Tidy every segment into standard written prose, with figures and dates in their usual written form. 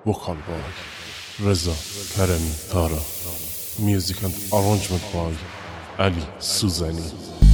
vocal by Reza Karami Tara, music and arrangement by Ali Suzani.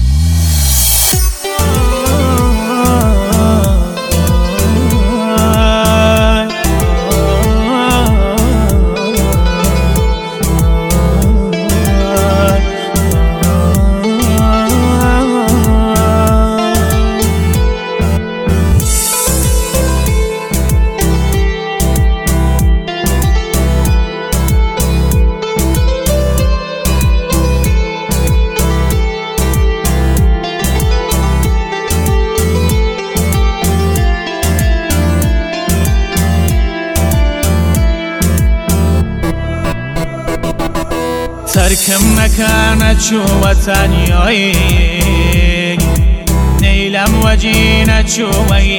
ترکم مکانت شو وطنیایی نیلم و جینت شو وی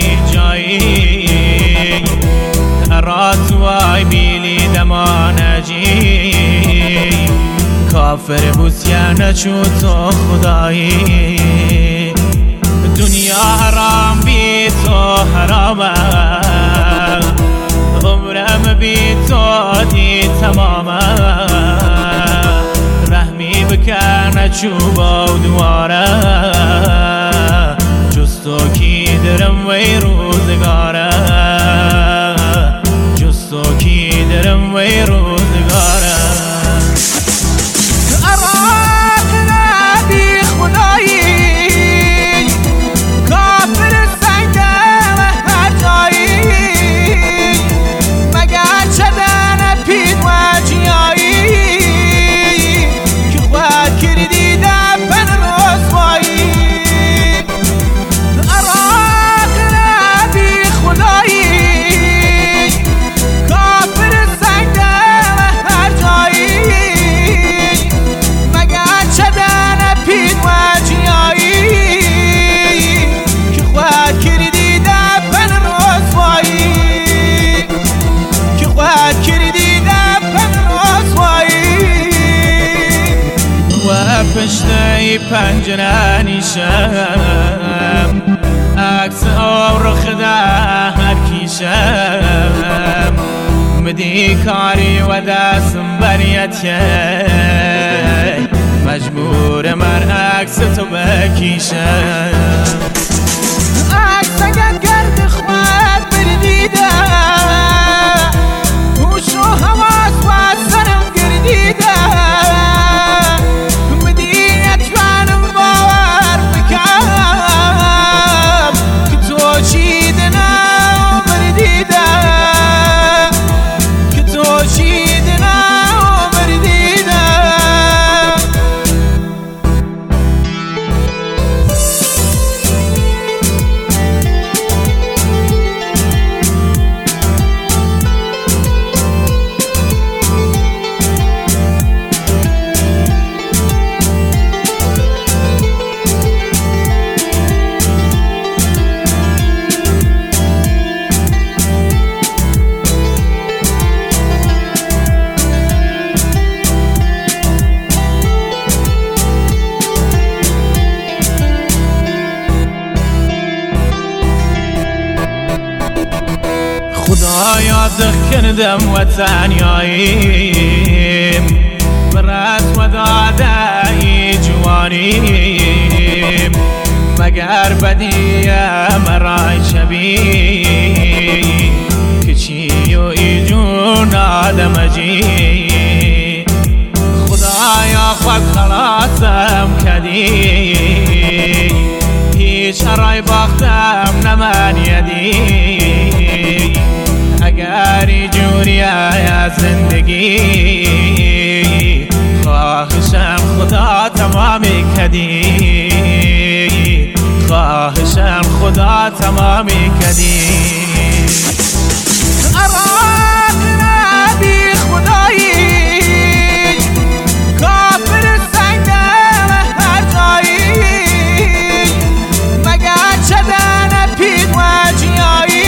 جایی ترات وای بیلی دمانجی کافر بوسیانت شو تو خدایی دنیا حرام بی تو حرامه عمرم بی تو دی تمامه رحمی بکنه چوبا و دواره جستو کی درم وی روزگاره جستو کی درم وی روزگاره عراق نبی خدایی کافر سنگه و هر جایی مگر چدن پید و جیایی پشتی پنجره نیشم عکس آورخ در کیشم مدی کاری و دستم بریت مجبور من عکس تو بکیشم عکس اگر گرد خواهد بردیده هوش و حواس و سرم گردیده خدایا کردم وطنیاییم برات و دادای جوانیم مگر بدیم مرای شبی کچی و ایجون آدم جی خدایا خود خلاصم کدی هیچ رای باختم نمن یدی اگری جوری از زندگی خواهشم خدا تمامی کدی خواهشم خدا تمامی کدی عراق نبی خدایی کافر سنگه و هر جایی مگر چدن پید و جیایی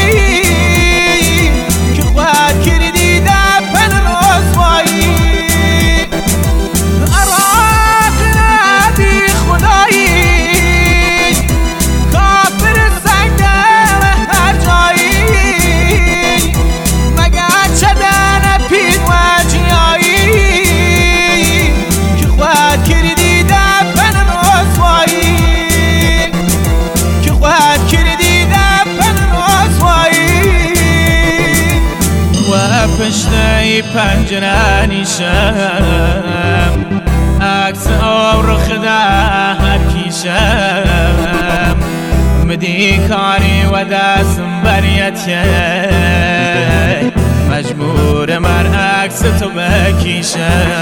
عراق نبی خدایی کافر سنگه و هر جایی پشتی پنجره نیشم عکس آورخ هر کیشم مدی کاری و دستم بریتی مجبور من عکس تو بکیشم